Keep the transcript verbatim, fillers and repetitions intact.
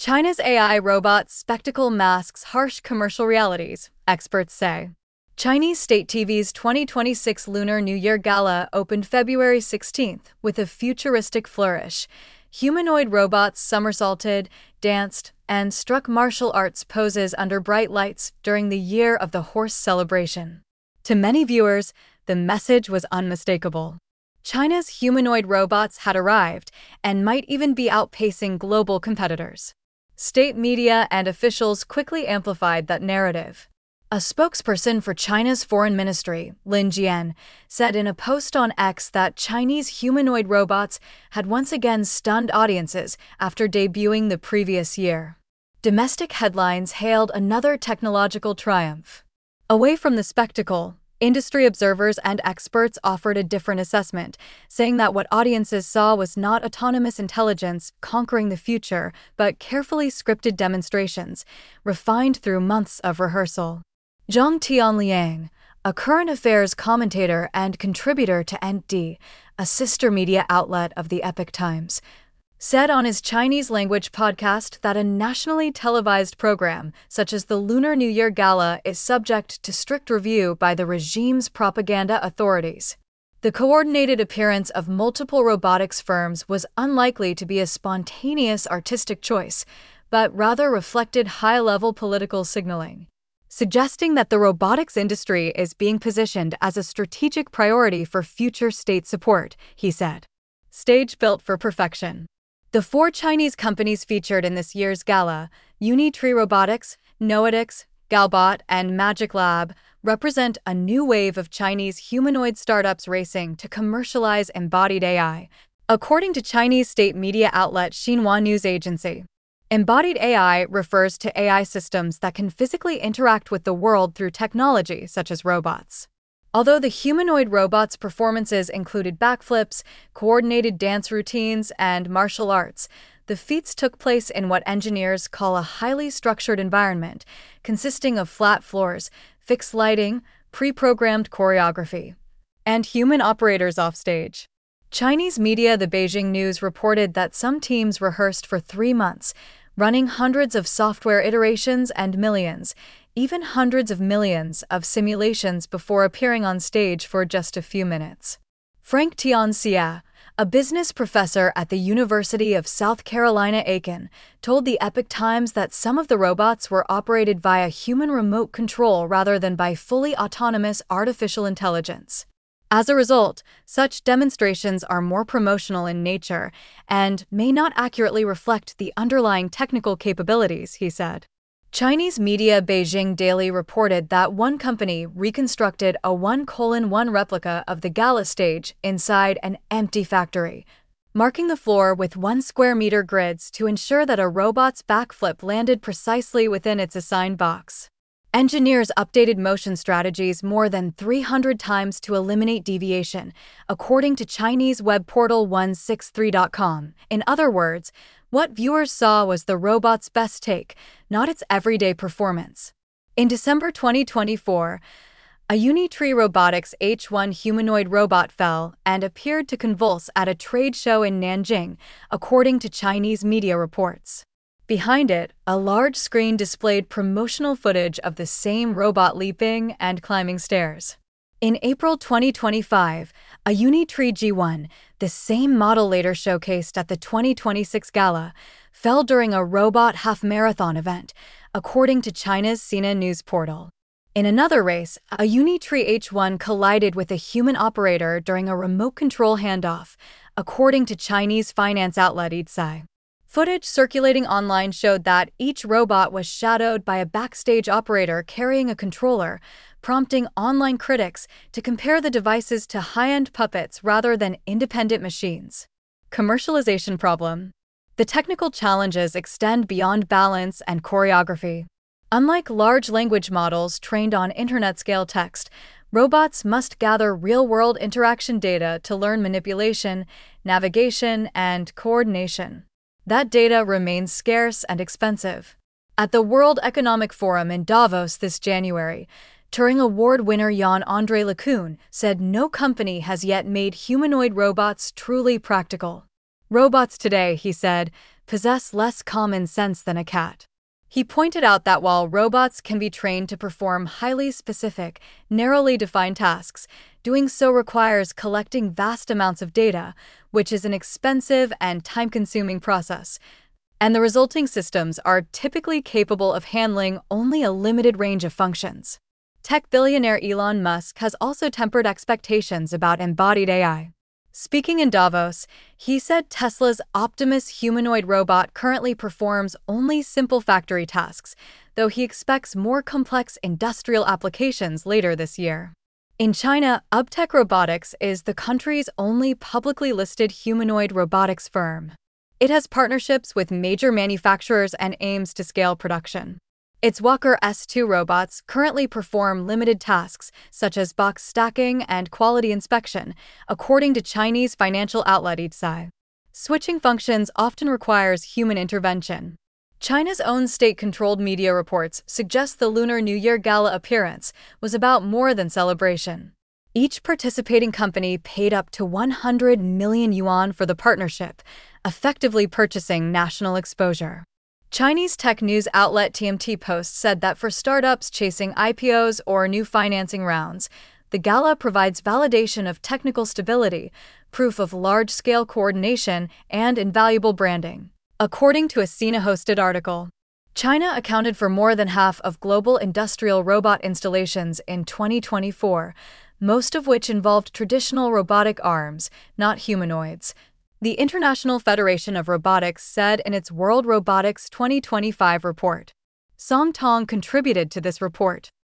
China's A I robots spectacle masks harsh commercial realities, experts say. Chinese state T V's twenty twenty-six Lunar New Year Gala opened February sixteenth with a futuristic flourish. Humanoid robots somersaulted, danced, and struck martial arts poses under bright lights during the Year of the Horse celebration. To many viewers, the message was unmistakable. China's humanoid robots had arrived and might even be outpacing global competitors. State media and officials quickly amplified that narrative. A spokesperson for China's foreign ministry, Lin Jian, said in a post on X that Chinese humanoid robots had once again stunned audiences after debuting the previous year. Domestic headlines hailed another technological triumph. Away from the spectacle, industry observers and experts offered a different assessment, saying that what audiences saw was not autonomous intelligence conquering the future, but carefully scripted demonstrations, refined through months of rehearsal. Zhang Tianliang, a current affairs commentator and contributor to N D, a sister media outlet of the Epoch Times, said on his Chinese-language podcast that a nationally televised program, such as the Lunar New Year Gala, is subject to strict review by the regime's propaganda authorities. The coordinated appearance of multiple robotics firms was unlikely to be a spontaneous artistic choice, but rather reflected high-level political signaling, suggesting that the robotics industry is being positioned as a strategic priority for future state support, he said. Stage built for perfection. The four Chinese companies featured in this year's gala, Unitree Robotics, Noetix, Galbot, and Magic Lab, represent a new wave of Chinese humanoid startups racing to commercialize embodied A I, according to Chinese state media outlet Xinhua News Agency. Embodied A I refers to A I systems that can physically interact with the world through technology such as robots. Although the humanoid robots' performances included backflips, coordinated dance routines, and martial arts, the feats took place in what engineers call a highly structured environment, consisting of flat floors, fixed lighting, pre-programmed choreography, and human operators offstage. Chinese media The Beijing News reported that some teams rehearsed for three months, running hundreds of software iterations and millions, even hundreds of millions of simulations before appearing on stage for just a few minutes. Frank Tianxia, a business professor at the University of South Carolina-Aiken, told the Epoch Times that some of the robots were operated via human remote control rather than by fully autonomous artificial intelligence. As a result, such demonstrations are more promotional in nature and may not accurately reflect the underlying technical capabilities, he said. Chinese media Beijing Daily reported that one company reconstructed a one colon one replica of the gala stage inside an empty factory, marking the floor with one square meter grids to ensure that a robot's backflip landed precisely within its assigned box. Engineers updated motion strategies more than three hundred times to eliminate deviation, according to Chinese web portal one sixty-three dot com. In other words, what viewers saw was the robot's best take, not its everyday performance. In December twenty twenty-four, a Unitree Robotics H one humanoid robot fell and appeared to convulse at a trade show in Nanjing, according to Chinese media reports. Behind it, a large screen displayed promotional footage of the same robot leaping and climbing stairs. In April twenty twenty-five, a Unitree G one, the same model later showcased at the twenty twenty-six gala, fell during a robot half-marathon event, according to China's Sina News portal. In another race, a Unitree H one collided with a human operator during a remote control handoff, according to Chinese finance outlet Eatsai. Footage circulating online showed that each robot was shadowed by a backstage operator carrying a controller, prompting online critics to compare the devices to high-end puppets rather than independent machines. Commercialization problem. The technical challenges extend beyond balance and choreography. Unlike large language models trained on internet-scale text, robots must gather real-world interaction data to learn manipulation, navigation, and coordination. That data remains scarce and expensive. At the World Economic Forum in Davos this January, Turing Award winner Jan-Andre LeCun said no company has yet made humanoid robots truly practical. Robots today, he said, possess less common sense than a cat. He pointed out that while robots can be trained to perform highly specific, narrowly defined tasks, doing so requires collecting vast amounts of data, which is an expensive and time-consuming process, and the resulting systems are typically capable of handling only a limited range of functions. Tech billionaire Elon Musk has also tempered expectations about embodied A I. Speaking in Davos, he said Tesla's Optimus humanoid robot currently performs only simple factory tasks, though he expects more complex industrial applications later this year. In China, Uptech Robotics is the country's only publicly listed humanoid robotics firm. It has partnerships with major manufacturers and aims to scale production. Its Walker S two robots currently perform limited tasks such as box stacking and quality inspection, according to Chinese financial outlet Eatsai. Switching functions often requires human intervention. China's own state-controlled media reports suggest the Lunar New Year Gala appearance was about more than celebration. Each participating company paid up to one hundred million yuan for the partnership, effectively purchasing national exposure. Chinese tech news outlet T M T Post said that for startups chasing I P Os or new financing rounds, the gala provides validation of technical stability, proof of large-scale coordination, and invaluable branding. According to a Sina-hosted article, China accounted for more than half of global industrial robot installations in twenty twenty-four, most of which involved traditional robotic arms, not humanoids. The International Federation of Robotics said in its World Robotics twenty twenty-five report. Song Tong contributed to this report.